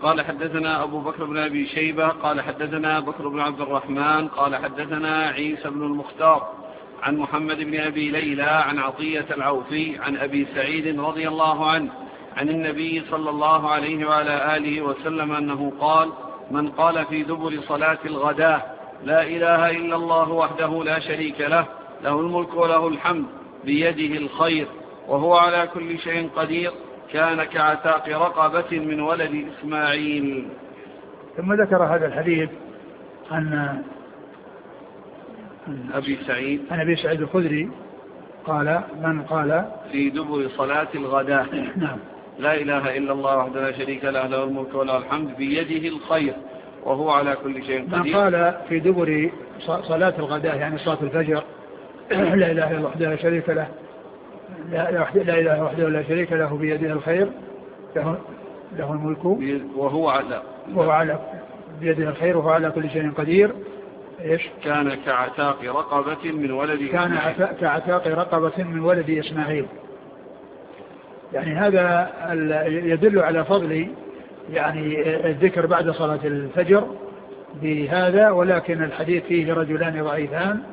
قال حدثنا أبو بكر بن أبي شيبة قال حدثنا بكر بن عبد الرحمن قال حدثنا عيسى بن المختار عن محمد بن أبي ليلى عن عطية العوفي عن أبي سعيد رضي الله عنه عن النبي صلى الله عليه وعلى آله وسلم أنه قال: من قال في دبر صلاة الغداة لا إله إلا الله وحده لا شريك له له الملك وله الحمد بيده الخير وهو على كل شيء قدير كان كعتاق رقبة من ولد إسماعيل. ثم ذكر هذا الحديث عن أبي سعيد الخدري قال: من قال في دبر صلاة الغداة نعم لا إله إلا الله وحده لا شريك له له الملك وله الحمد بيده الخير وهو على كل شيء قدير. من قال في دبر صلاة الغداة يعني صلاة الفجر لا إله إلا الله وحده لا شريك له لا إله وحده لا شريك له بيده الخير له الملك وهو على بيده الخير وهو على كل شيء قدير. إيش؟ كان كعتاق رقبة من ولد إسماعيل. يعني هذا يدل على فضل يعني الذكر بعد صلاة الفجر بهذا، ولكن الحديث فيه رجلان ضعيفان